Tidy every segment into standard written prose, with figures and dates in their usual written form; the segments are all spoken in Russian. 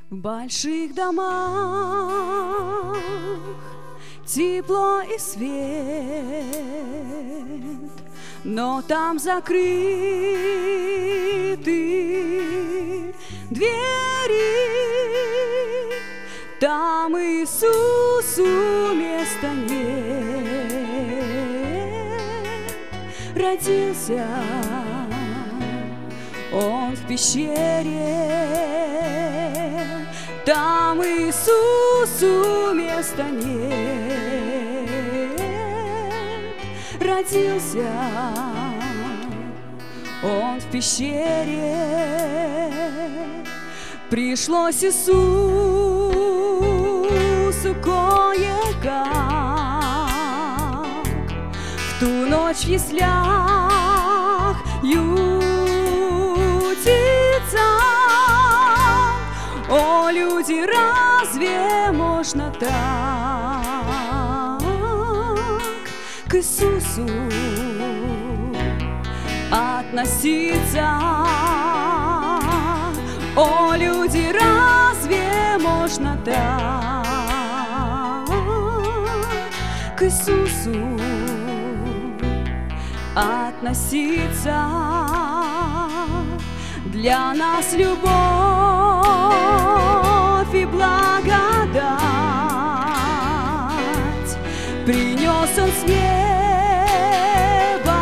В больших домах тепло и свет, но там закрыты двери. Там Иисусу места нет. Родился Он в пещере. Там Иисусу места нет. Родился Он в пещере. Пришлось Иисусу кое-как в ту ночь в яслях ютиться. О, люди, разве можно так к Иисусу относиться? О, люди, разве можно так к Иисусу относиться? Для нас любовь и благодать принес Он с неба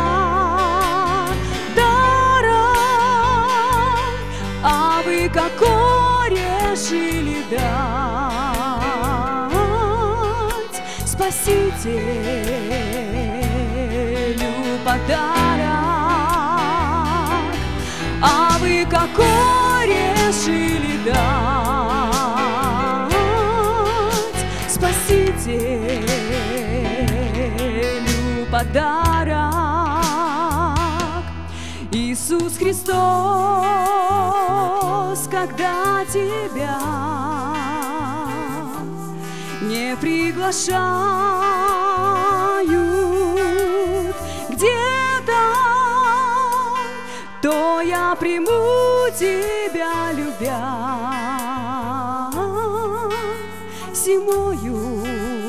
даром, а вы какой решили дать Спасителю подарок? А вы какой решили дать Спасителю подарок? Иисус Христос, когда тебя не приглашают где-то, то я приму тебя, любя, зимою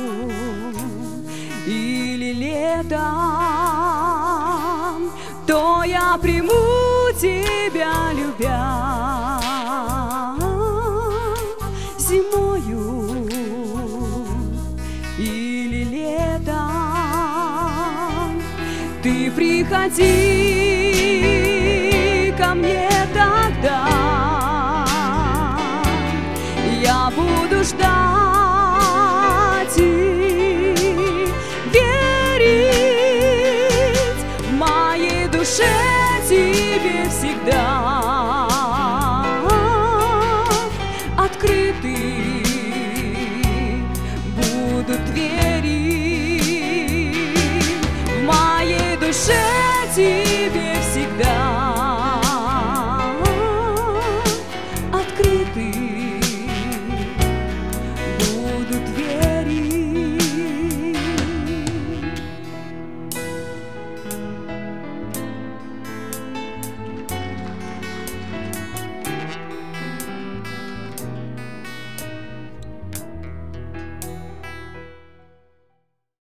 или летом, то я приму тебя, любя, зимою или летом. Ты приходи ко мне тогда, я буду ждать и верить в моей душе тебе всегда открыты будут двери. В моей душе тебе всегда открыты